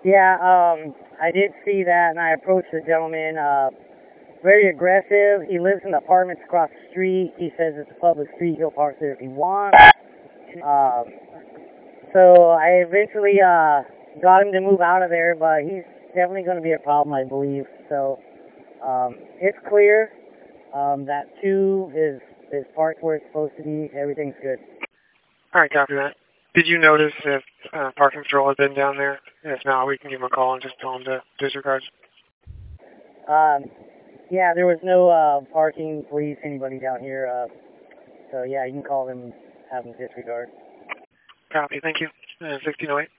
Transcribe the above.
Yeah, I did see that, and I approached the gentleman. Very aggressive. He lives in the apartments across the street. He says it's a public street. He'll park there if he wants. Um, so I eventually got him to move out of there, but he's definitely going to be a problem, I believe. So it's clear that 2 is parked where it's supposed to be. Everything's good. All right, copy that. Did you notice if parking patrol had been down there? If not, we can give them a call and just tell them to disregard. Yeah, there was no parking, police, anybody down here. So yeah, you can call them and have them disregard. Copy. Thank you. 1608.